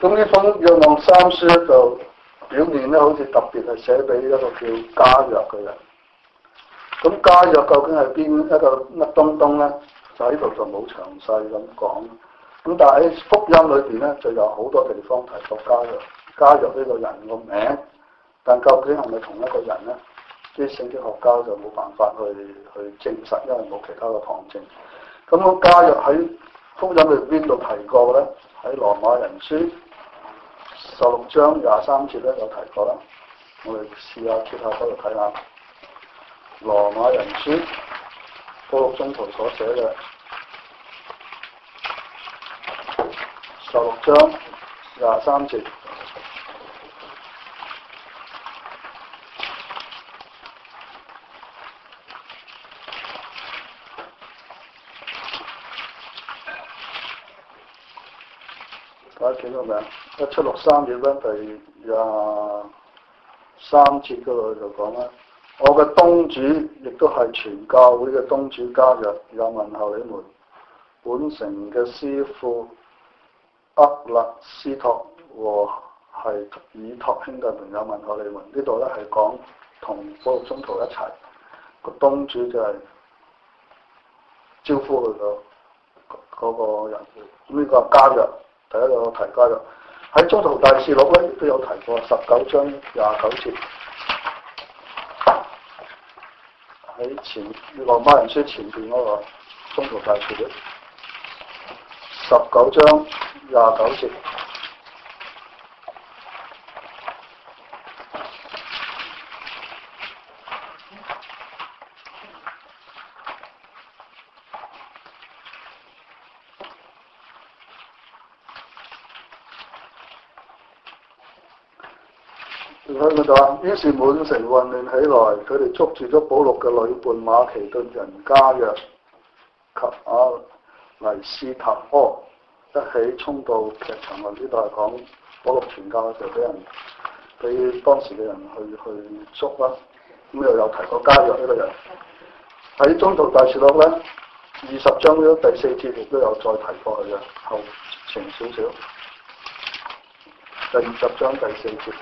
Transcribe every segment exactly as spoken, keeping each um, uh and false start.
咁呢封若望三書咧就表面咧好似特別係寫俾一個叫加約嘅人。咁加約究竟係邊一個乜東東咧？就喺度就冇詳細咁講。咁但係喺福音裏邊咧就有好多地方提過加約，加約呢個人個名，但究竟係咪同一個人咧？啲聖經學家就冇辦法去去證實，因為冇其他嘅旁證。咁個加約喺福音裏邊度提過咧？喺羅馬人書十六章廿三節咧有提過啦。我哋試下揭下嗰度睇下。羅馬人書保祿宗徒所寫嘅十六章廿三節。大家見到未啊？一七六三頁咧第廿三節嗰度就講啦。我嘅東主亦都係全教會嘅東主加約，有問候你們。本城嘅師傅厄勒斯托和係以托兄弟們有問候你們。呢度咧係講同保祿宗徒一齊，個東主就係招呼佢個嗰個人。咁呢個係加約，第一個提加約喺宗徒大事錄咧亦都有提過，十九章廿九節。喺前羅馬人書前邊嗰個宗徒大事錄十九章廿九節，你睇佢就話，於是滿城混亂起來，佢哋捉住咗保祿嘅女伴馬其頓人加約及阿黎斯塔柯，一起衝到劇場內。呢度係講保祿傳教嘅時候俾人俾當時嘅人去去捉啦。咁又有提過加約呢個人喺宗徒大事錄咧二十章呢第四節亦都有再提過佢嘅後情少少。第二十章第四節。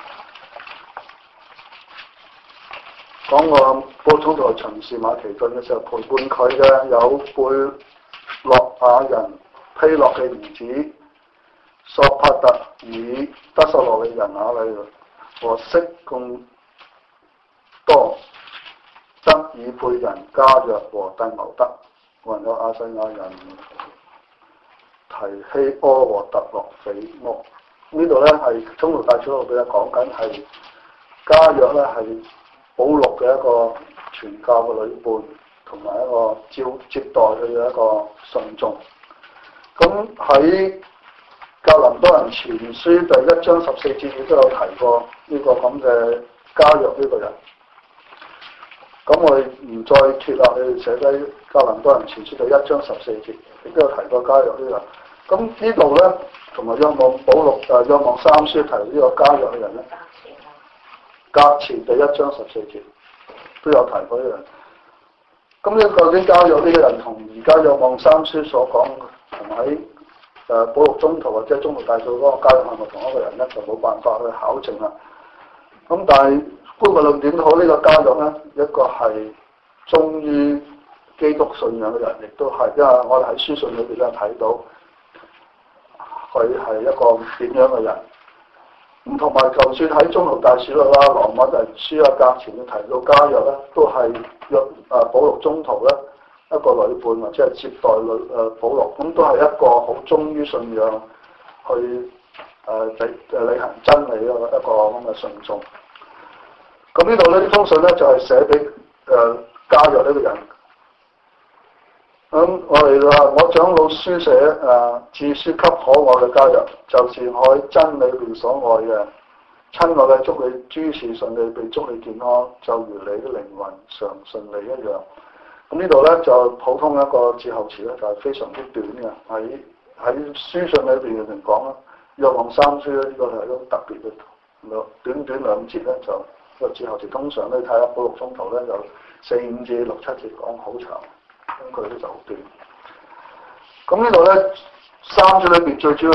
講個保祿宗徒巡視馬其頓嘅時候，陪伴佢嘅有貝洛亞人披洛嘅兒子索帕特爾德索羅嘅人亞里和色貢多德爾佩人加約和蒂謀德，還有亞細亞人提希柯和特洛斐摩。呢度咧係宗徒大事錄嘅講緊係加約咧係保祿嘅一個傳教嘅女伴，同埋一個招接待佢嘅一個信眾。咁喺格林多人前書第一章十四節亦都有提過呢個咁嘅加約呢個人。咁我哋唔再脱啦，你哋寫低格林多人前書第一章十四節亦都有提過加約呢個人。咁呢度咧同埋若望保祿誒若望三書提呢個加約嘅人咧。格前第一章十四節都有提過呢個人。咁呢究竟加約呢個人同而家若望三書所講同喺誒保祿宗徒或者宗徒大事嗰個加約係咪同一個人咧？就冇辦法去考證啦。咁但係無論點好，呢、這個加約咧，一個係忠於基督信仰嘅人，亦都係因為我哋喺書信裏邊咧睇到佢係一個點樣嘅人。咁同埋，就算喺宗徒大事錄啦、羅馬人書啊、格前要提到加約咧，都係約啊保祿宗徒咧一個女伴或者係接待女誒保祿，咁都係一個好忠於信仰去誒履誒履行真理嘅一個咁嘅信眾。咁呢度咧呢封信咧就係寫俾誒加約呢個人。咁我哋話我長老書寫誒致書給可愛嘅加約，就是我喺真理裏所愛嘅，親愛嘅，祝你諸事順利，並祝你健康，就如你的靈魂常順利一樣。咁呢度咧就普通一個節後詞咧，就係非常之短嘅。喺喺書信裏邊嚟講啦，若望三書咧呢個係一個特別嘅兩短短兩節咧，就個節後詞通常咧睇下保祿宗徒咧有四五至六七節講好長。咁佢咧就好短。咁呢度咧三書裏邊最主要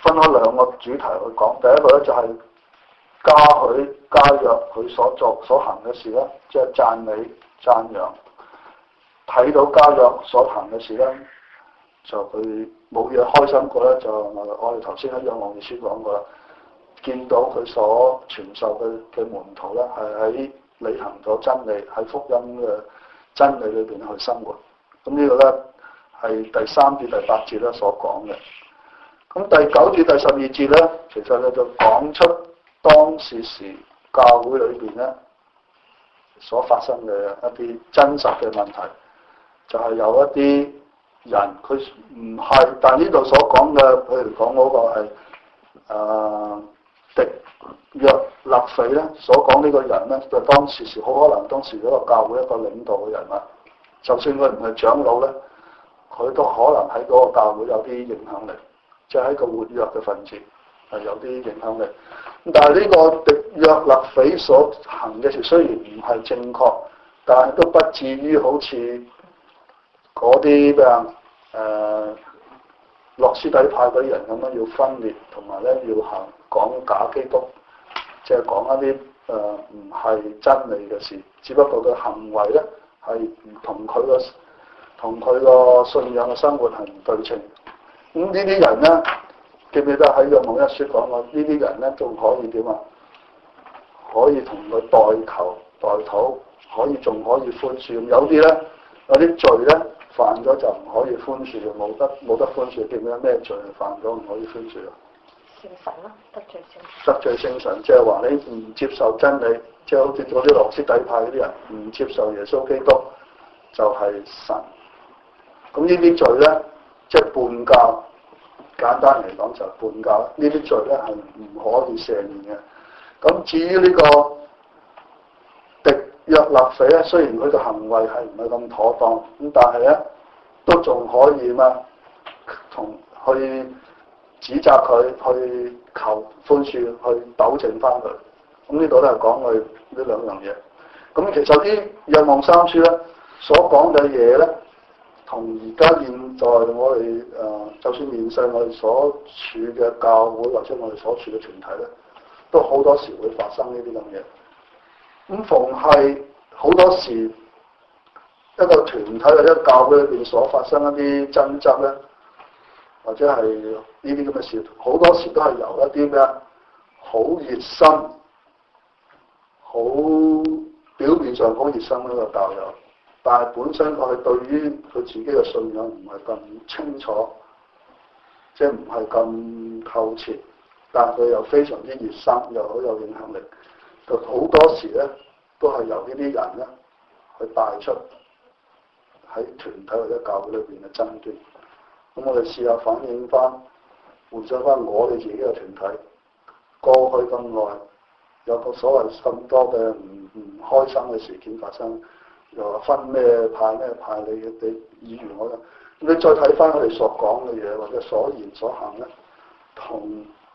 分開兩個主題去講。第一個咧就係嘉許嘉若佢所做所行嘅事咧，即係讚美讚揚。睇到嘉若所行嘅事咧，就佢冇嘢開心過咧，就我哋頭先喺《若望書》講過啦，見到佢所傳授嘅嘅門徒咧，係喺履行咗真理，喺福音嘅真理裏邊去生活。咁呢個咧係第三至第八節咧所講嘅。咁第九至第十二節咧，其實咧就講出當時時教會裏邊咧所發生嘅一啲真實嘅問題，就係、是、有一啲人佢唔係，但呢度所講嘅，譬如講嗰個係誒、呃、狄約勒斐咧，所講呢個人咧，就當時時好可能當時嗰個教會一個領導嘅人物，就算佢唔係長老咧，佢都可能喺嗰個教會有啲影響力，即係喺個活躍嘅分子係有啲影響力。咁但係呢個狄約勒斐所行嘅事雖然唔係正確，但係都不至於好似嗰啲咩啊誒諾斯底派嗰啲人咁樣要分裂，同埋咧要行講假基督，即係講一啲誒唔係真理嘅事，只不過佢行為咧係唔同佢個同佢個信仰嘅生活係唔對稱。咁呢啲人咧，記唔記得喺《若望一書》講過？呢啲人咧仲可以點啊？可以同佢代求代禱，可以仲可以寬恕。有啲咧有啲罪咧犯咗就唔可以寬恕，冇得冇得寬恕。記唔記得咩罪犯咗唔可以寬恕啊？聖神咯，得罪聖神。得罪聖神，即係話你唔接受真理，即係好似嗰啲諾斯底派嗰啲人唔接受耶穌基督，就係神。咁呢啲罪咧，即係叛教。簡單嚟講就係叛教，呢啲罪咧係唔可以赦免嘅。咁至於呢個狄約勒斐咧，雖然佢嘅行為係唔係咁妥當，咁但係咧都仲可以嘛，同去指責佢，去求寬恕，去糾正翻佢。咁呢度都係講佢呢兩樣嘢。咁其實啲若望三書咧所講嘅嘢咧，同而家現在我哋誒、呃，就算面世我哋所處嘅教會或者我哋所處嘅團體咧，都好多時會發生呢啲咁嘢。咁逢係好多時一個團體或者教會裏邊所發生一啲爭執咧，或者係呢啲咁嘅事，好多時都係由一啲咩啊，好熱心、好表面上好熱心嗰個教友。但係本身佢對於佢自己嘅信仰唔係咁清楚，即係唔係咁透徹，但係佢又非常之熱心，又好有影響力。就好多時咧，都係由呢啲人咧去帶出喺團體或者教會裏邊嘅爭端。咁我哋試下反映翻，回想翻我哋自己嘅團體，過去咁耐，有個所謂咁多嘅唔唔開心嘅事件發生。又話分咩派咩派，你你爾虞我詐。你再睇翻佢哋所講嘅嘢或者所言所行咧，同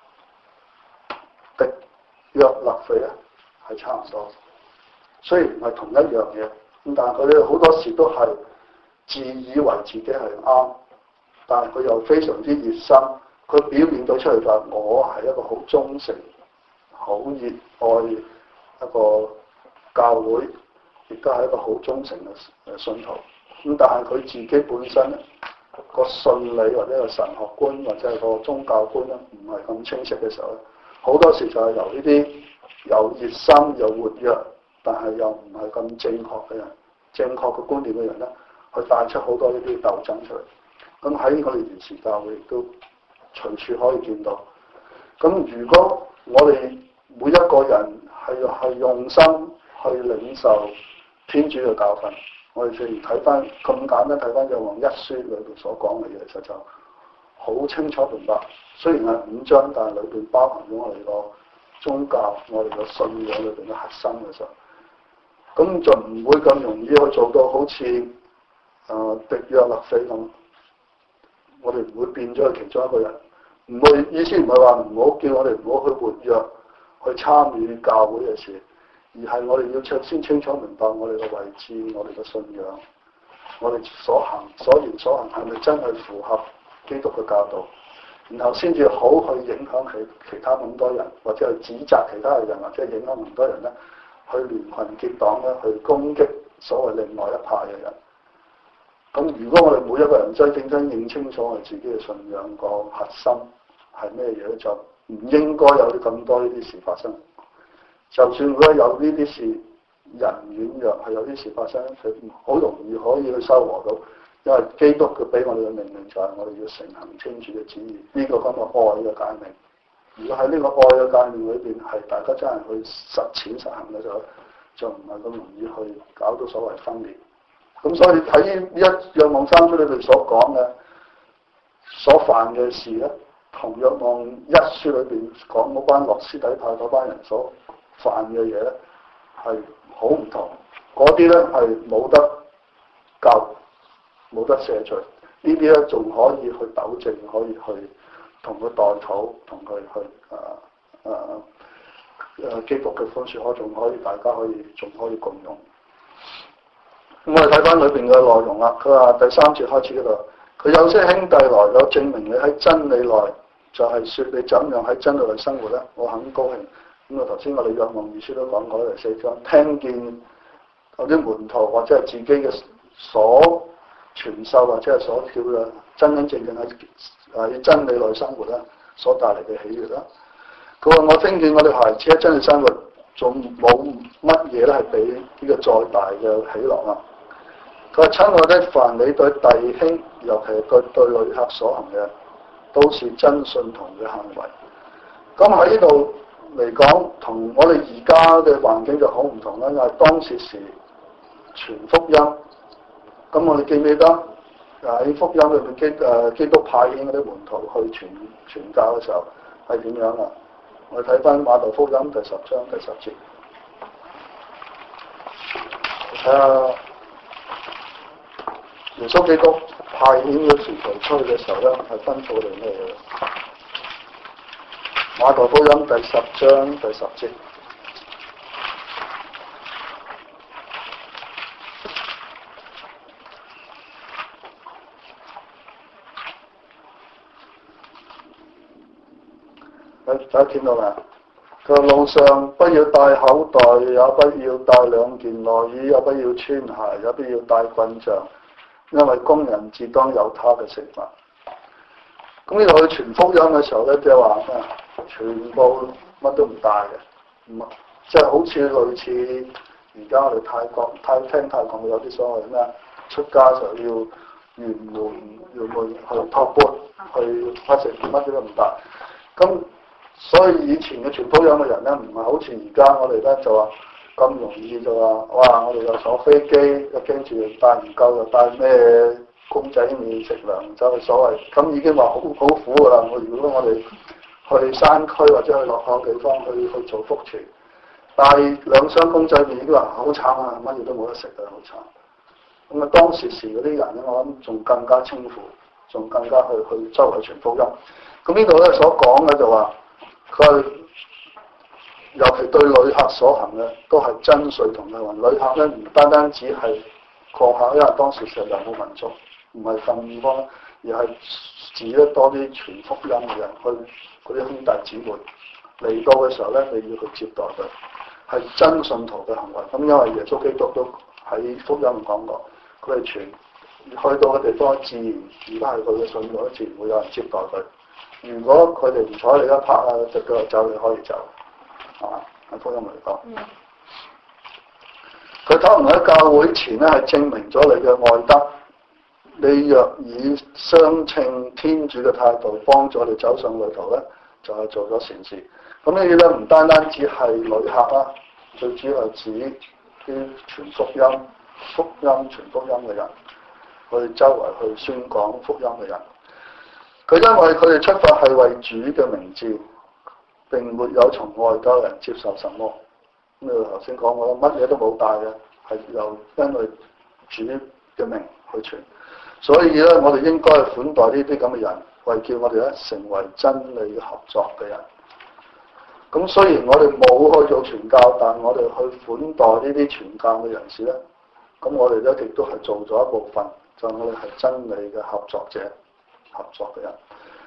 狄約勒斐咧係差唔多。雖然唔係同一樣嘢，咁但係佢哋好多時都係自以為自己係啱，但係佢又非常之熱心。佢表現到出嚟就係我係一個好忠誠、好熱愛一個教會。亦都係一個好忠誠嘅信徒，咁但係佢自己本身咧個信理或者個神學觀或者係個宗教觀咧唔係咁清晰嘅時候咧，好多時就係由呢啲又熱心又活躍，但係又唔係咁正確嘅人、正確嘅觀念嘅人咧，去帶出好多呢啲鬥爭出嚟。咁喺我哋原始教會亦都隨處可以見到。咁如果我哋每一個人係係用心去領受天主嘅教訓，我哋雖然睇翻咁簡單睇翻《若望一書》裏邊所講嘅嘢，其實就好清楚明白。雖然係五章，但係裏邊包含咗我哋個宗教、我哋個信仰裏邊嘅核心嘅時候，咁就唔會咁容易去做到好似誒狄約勒斐咁。我哋唔會變咗去其中一個人，唔會意思唔係話唔好叫我哋唔好去活躍去參與教會嘅事。而係我哋要先清楚明白我哋嘅位置，我哋嘅信仰，我哋所行所言所行係咪真係符合基督嘅教導？ 然後先至好去影響其其他咁多人，或者去指責其他嘅人，或者影響咁多人咧，去聯群結黨咧，去攻擊所謂另外一派嘅人。咁如果我哋每一個人真真正認清楚我哋自己嘅信仰個核心係咩嘢咧，就唔應該有啲咁多呢啲事發生。就算如果有呢啲事，人軟弱係有啲事發生，佢好容易可以去修和到。因為基督佢俾我哋嘅命令就係我哋要承行天主嘅旨意，呢、這個咁嘅愛嘅誡命。如果喺呢個愛嘅誡命裏邊係大家真係去實踐實行嘅時候，就唔係咁容易去搞到所謂分裂。咁所以喺呢一若望三書裏邊所講嘅所犯嘅事咧，同若望一書裏邊講嗰班諾斯底派嗰班人所犯嘅嘢咧係好唔同。嗰啲咧係冇得救。冇得赦罪，呢啲咧仲可以去糾正，可以去同佢代禱，同佢去誒誒誒基督嘅寬恕，可仲可以大家可以仲可以共用。咁我哋睇翻裏邊嘅內容啦，佢話第三節開始嗰度，佢有些兄弟來咗證明你喺真理內，就係、是、説你怎樣喺真理內生活咧，我很高興。咁啊頭先我哋若望二書都講過第四章，聽見有啲門徒或者係自己嘅所傳授或者係所叫嘅真真正正喺喺真理內生活啦，所帶嚟嘅喜悅啦。佢話我聽見我哋孩子喺真理生活，仲冇乜嘢咧係比呢個再大嘅喜樂啊！佢話親愛的，凡你對弟兄，尤其係對對旅客所行嘅，都是真信徒嘅行為。咁喺呢度嚟講，同我哋而家嘅環境就好唔同啦，因為當時時傳福音。咁我哋記唔記得喺福音裏面基誒基督派遣嗰啲門徒去傳傳教嘅時候係點樣啊？我哋睇翻馬太福音第十章第十節，睇下耶穌基督派遣嘅使徒出去嘅時候咧，係吩咐我哋咩嘢？馬太福音第十章第十節。大家見到啦，佢話路上不要帶口袋，也不要帶兩件內衣，也不要穿鞋，也不要帶棍杖，因為工人自當有他嘅食物。咁呢度去傳福音嘅時候咧，即係話咩？全部乜都唔帶嘅，唔即係好似類似而家我哋泰國泰聽泰國有啲所謂咩？出街就要沿門沿門去托缽，去乜食乜都唔帶。咁所以以前嘅傳福音嘅人咧，唔係好似而家我哋咧就話咁容易就話，哇！我哋又坐飛機，又驚住帶唔夠，又帶咩公仔麵食糧，就係所謂咁已經話好好苦㗎啦。我如果我哋去山區或者去落後地方去去做福傳，帶兩箱公仔麵已經話好慘啊，乜嘢都冇得食啊，好慘。咁啊，當時時嗰啲人咧，我諗仲更加清苦，仲更加去去周圍傳福音。咁呢度咧所講嘅就話。佢尤其對旅客所行嘅都係真粹同佢話，旅客咧唔單單只係過客，因為當時成日遊牧民族，唔係咁多，而係指得多啲傳福音嘅人，去嗰啲兄弟姊妹嚟到嘅時候咧，你要去接待佢，係真信徒嘅行為。咁因為耶穌基督都喺福音講過，佢係傳去到嘅地方，自然而家係佢嘅信徒，自然會有人接待佢。如果佢哋唔睬你一拍啊，隻腳走，你可以走，係嘛？喺福音嚟講，佢可能喺教會前咧係證明咗你嘅愛德。你若以相稱天主嘅態度幫助你走上旅途咧，就係、是、做咗善事。咁呢啲咧唔單單只係旅客啦，最主要係指啲傳福音、福音傳福音嘅人，去周圍去宣講福音嘅人。佢因為佢哋出發係為主嘅名召，並沒有從外國人接受什麼。咁你頭先講過啦，乜嘢都冇帶嘅，係由因為主嘅名去傳。所以咧，我哋應該款待呢啲咁嘅人，為叫我哋咧成為真理合作嘅人。咁雖然我哋冇去做傳教，但我哋去款待呢啲傳教嘅人士咧，咁我哋咧亦都係做咗一部分，就係、我哋係真理嘅合作者。合作嘅人，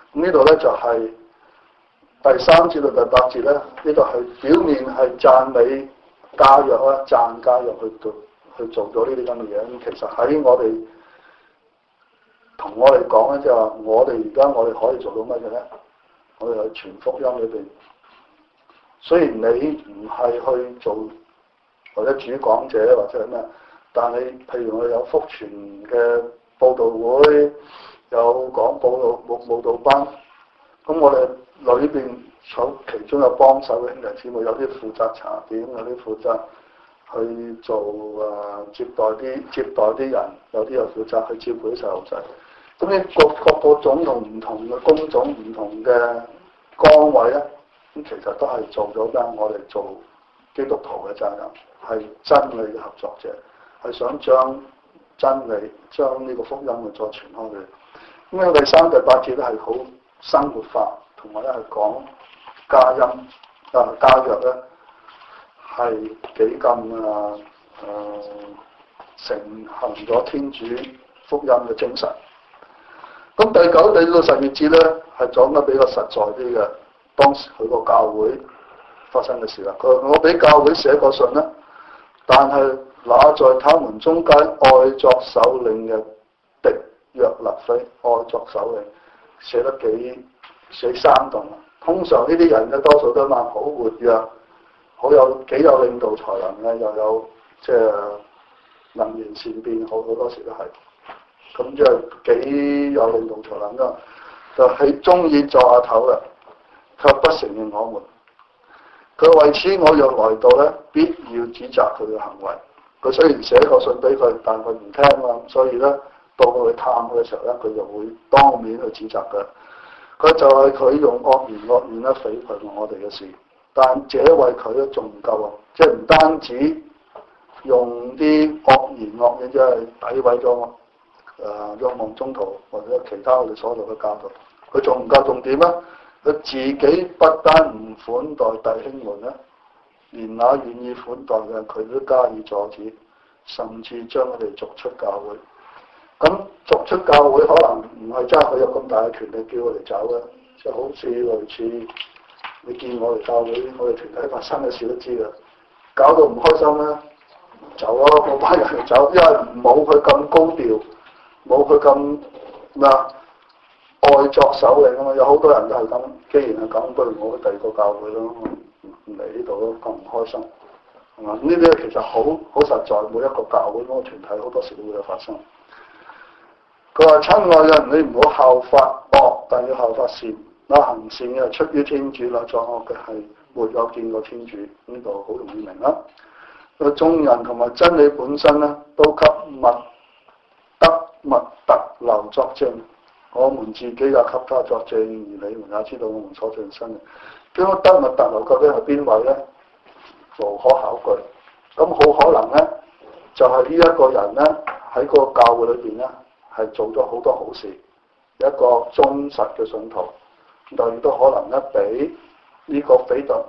咁呢度咧就係、是、第三節到第八節咧，呢度係表面係讚美加約啦，讚加約去做去做咗呢啲咁嘅嘢。咁其實喺我哋同我哋講咧，就係話我哋而家我哋可以做到乜嘢咧？我哋喺傳福音裏邊，雖然你唔係去做或者主講者或者係咩，但係譬如我哋有福傳嘅佈道會，有講佈道舞舞蹈班，咁我哋裏邊有其中有幫手嘅兄弟姊妹，有啲負責茶點，有啲負責去做啊接待啲接待啲人，有啲又負責去照顧啲細路仔。咁呢各各個種同唔同嘅工種、唔同嘅崗位咧，咁其實都係做咗間我哋做基督徒嘅責任，係真理嘅合作者，係想將真理、將呢個福音嘅再傳開去。咁樣第三、第八節咧係好生活化，同埋咧係講加音啊加約咧係幾咁啊誒承行咗天主福音嘅精神。咁第九、第到十二節咧係講得比較實在啲嘅，當時佢個教會發生嘅事啦。佢話我俾教會寫過信啦，但係那在他們中間愛作首領嘅狄約勒斐，愛作首領寫得幾幾生動啊！通常呢啲人嘅多數都係好活躍，好有幾有領導才能嘅，又有即係能言善辯，好好多時都係。咁即係幾有領導才能㗎，就係中意作下頭嘅，卻不承認我們。佢為此我若來到咧，必要指責佢嘅行為。佢雖然寫個信俾佢，但佢唔聽啊，所以咧到佢去探佢嘅時候咧，佢就會當面去指責佢。佢就係佢用惡言惡語咧誹謗我哋嘅事，但這為佢咧仲唔夠啊！即係唔單止用啲惡言惡語，即係詆毀咗我。誒若望宗徒或者其他我哋所做嘅教導，佢仲唔夠重點啊？佢自己不單唔款待弟兄們咧，連那願意款待嘅佢都加以阻止，甚至將佢哋逐出教會。咁逐出教會可能唔係真係佢有咁大嘅權力叫我哋走嘅，即係好似類似你見我哋教會我哋團體發生嘅事都知㗎，搞到唔開心咧，走咯，嗰班人就走，因為冇佢咁高調。冇佢咁咩啊，愛作首領啊嘛，有好多人都係咁。既然係咁，不如我去第二個教會咯，唔嚟呢度咯，咁唔開心係嘛？呢啲其實好好實在，每一個教會嗰個團體好多時都會有發生。佢話：親愛嘅人，你唔好效法惡，但要效法善。那行善嘅係出於天主，那作惡嘅係沒有見過天主。呢度好容易明啦。個眾人同埋真理本身咧，都給物。密特留作證，我們自己也給他作證，而你們也知道我們所盡身嘅。咁德密特留究竟係邊位咧？無可考據。咁好可能咧，就係、是、呢一個人咧喺個教會裏邊咧係做咗好多好事，一個忠實嘅信徒。但亦都可能咧俾呢個斐特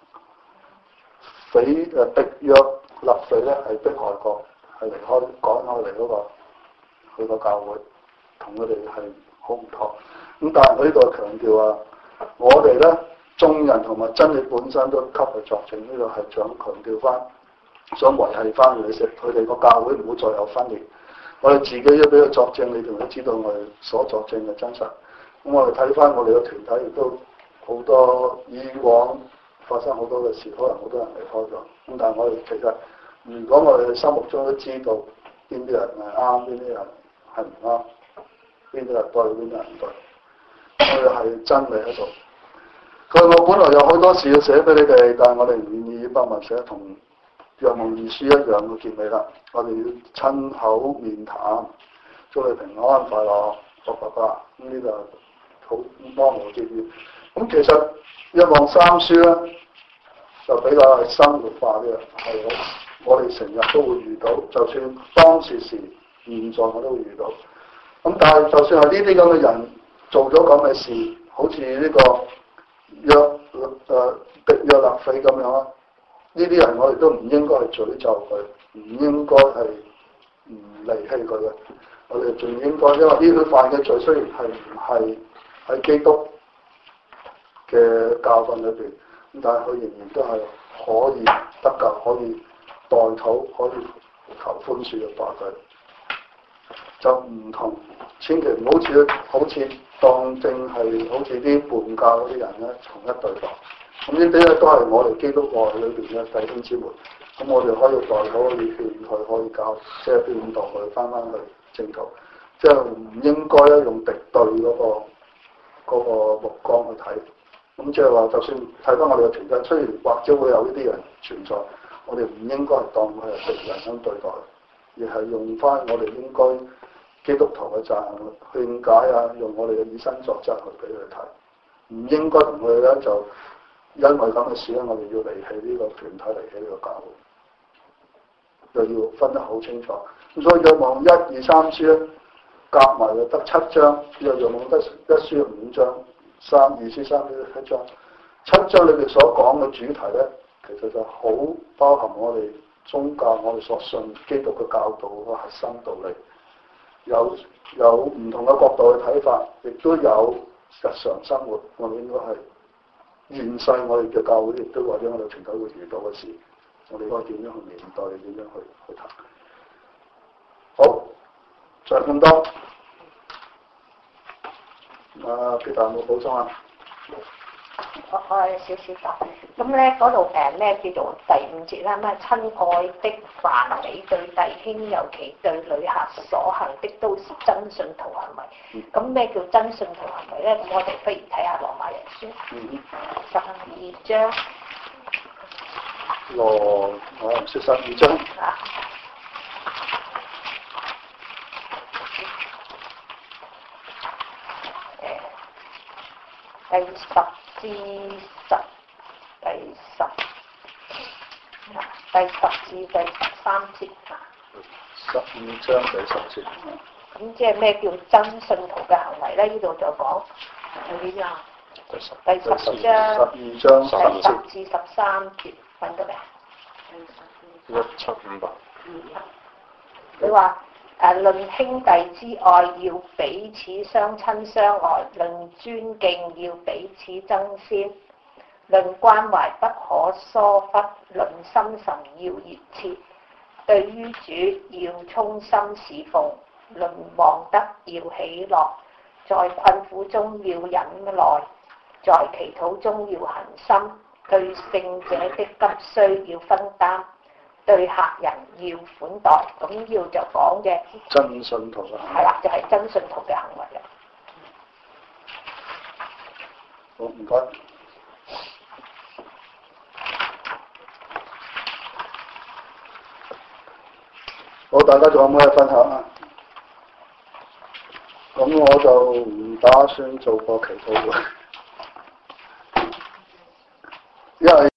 斐誒狄約勒斐咧係迫害過，係離開趕開嚟嗰個。佢個教會同佢哋係好唔妥，咁但係佢呢度強調啊，我哋咧眾人同埋真理本身都給佢作證，呢度係想強調翻，想維係翻佢哋佢哋個教會唔好再有分裂。我哋自己都俾佢作證，你哋都知道我哋所作證嘅真實。咁我哋睇翻我哋嘅團體亦都好多以往發生好多嘅事，可能好多人離開咗。咁但係我哋其實，如果我哋心目中都知道邊啲人係啱，邊啲人係唔啱，邊啲人對，邊啲人唔對，我哋係真理喺度。佢話我本來有好多事要寫俾你哋，但係我哋唔願意筆墨寫，同若望二書一樣嘅結尾啦。我哋要親口面談，祝你平安快樂，祝爸爸。咁呢個好當無結語。咁其實若望三書咧就比較係生活化啲，係我哋成日都會遇到，就算當時時。現在我都會遇到，咁但係就算係呢啲咁嘅人做咗咁嘅事，好似呢個約誒狄約勒斐咁樣啊，呢啲人我哋都唔應該去詛咒佢，唔應該係唔離棄佢嘅，我哋仲應該，因為呢啲犯嘅罪雖然係唔係喺基督嘅教訓裏邊，咁但係佢仍然都係可以得救，可以代禱，可以求寬恕嘅話佢。就唔同，千祈唔好似好似當正係好似啲叛教嗰啲人咧，同一對待。咁呢啲咧都係我哋基督愛裏邊嘅弟兄姊妹。咁我哋可以代禱，可以勸佢，可以教，即係勸導佢翻返去正途。即係唔應該咧用敵對嗰、嗰個嗰個目光去睇。咁即係話，就算睇翻我哋嘅團體，雖然或者會有呢啲人存在，我哋唔應該係當佢係敵人咁對待，而係用翻我哋應該基督徒嘅責任勸解啊，用我哋嘅以身作則去俾佢睇。唔應該同佢哋咧就因為咁嘅事咧，我哋要離棄呢個團體，離棄呢個教會，又要分得好清楚。咁所以若望一二三書咧，夾埋就得七章，若若望得一書五章。三二書三書七章，七章裏邊所講嘅主題咧，其實就好包含我哋宗教我哋所信基督嘅教導個核心道理，有有唔同嘅角度去睇法，亦都有日常生活，我哋應該係現世我哋嘅教會，亦都或者我哋團體會遇到嘅事，我哋應該點樣去面對，點樣去去談。好，就係咁多。啊，其他有冇補充啊？ 我我有少少答。咁咧嗰度誒咩叫做第五節啦？咩親愛的，凡你對弟兄，尤其對旅客所行的，都是真信徒行為。咁咩、嗯、叫真信徒行為咧？咁我哋不如睇下羅馬人書十二章。 羅馬人書十二章。啊。 第十至十，第十，第十至第十三節啊。 十二章第十節。 咁即係咩叫真信徒嘅行為咧？呢度就講係點啊？第十章。十二章第十至十三節揾到未啊？ 一七五八。 佢話。誒論兄弟之愛，要彼此相親相愛；論尊敬，要彼此爭先；論關懷，不可疏忽；論心神，要熱切；對於主，要衷心侍奉；論望德，要喜樂；在困苦中要忍耐；在祈禱中要恒心；對聖者的急需要分擔。對客人要款待，咁要就講嘅真信徒嘅行為。 係啦，就係、是、真信徒嘅行為啦。 好，唔該。好，大家仲有冇嘢分享啊？咁我就唔打算做個祈禱會，因為。